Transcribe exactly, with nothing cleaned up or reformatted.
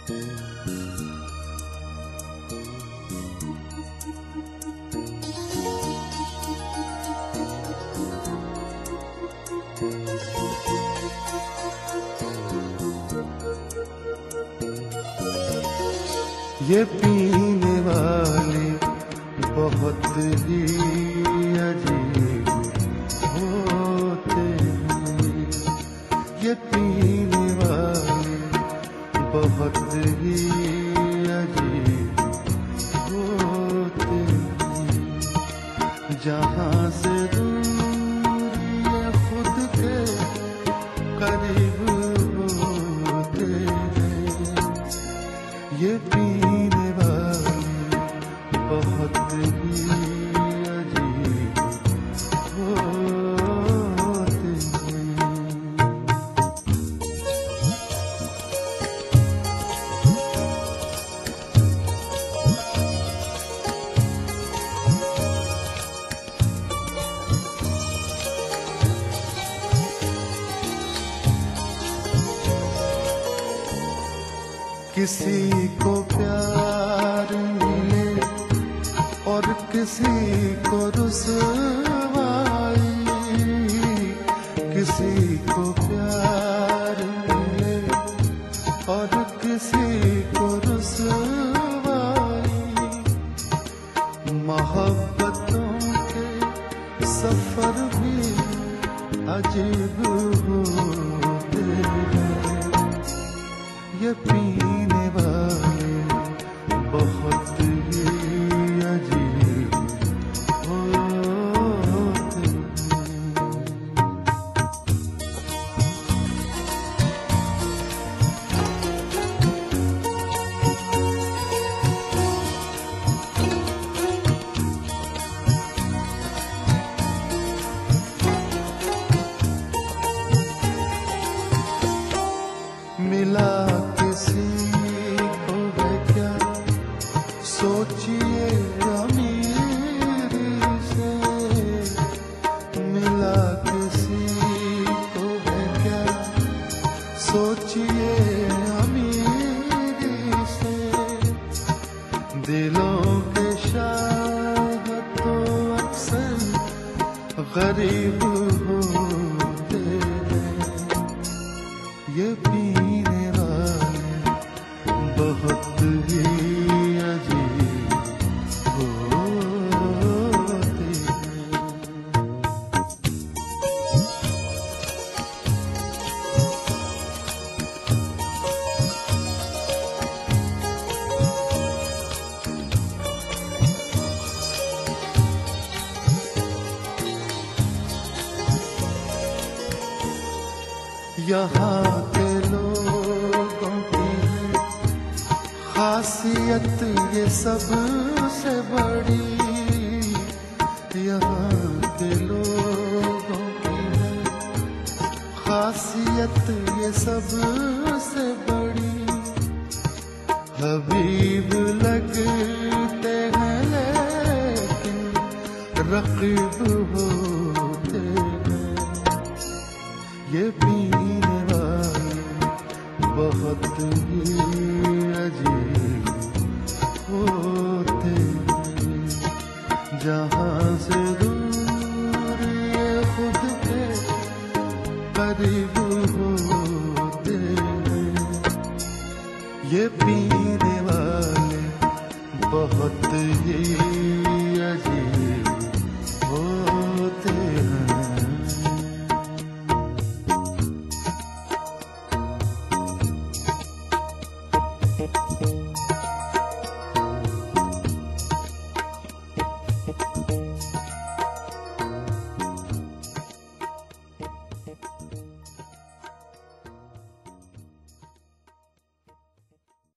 ये पीने वाले बहुत ही अजीब होते हैं, ये पीने वाले बहुत ही अजीब होते हैं। जहाँ से दूर ये खुद के करीब होते हैं, ये पीने वाले बहुत ही अजीब होते हैं। किसी को प्यार मिले और किसी को रुसवाई, किसी को प्यार मिले और किसी को रुसवाई। मोहब्बतों के सफर भी अजीब होते हैं, ये पीने वाले बहुत ही अजीब होते हैं। मिला किसी को है क्या, सोचिए अमीरी से। मिला किसी को है क्या, सोचिए अमीरी से। दिलों के शाह तो अक्सर गरीब होते हैं, ये पीने वाले बहुत ही अजीब होते हैं। यहाँ के लोगों की है खासियत ये सबसे बड़ी, यहाँ के लोगों की है खासियत ये सबसे बड़ी। हबीब लगते हैं लेकिन रकीब होते हैं, ये पीने वाले बहुत ही अजीब होते हैं। जहाँ से दूर ये खुद के करीब होते हैं, ये पीने वाले बहुत ही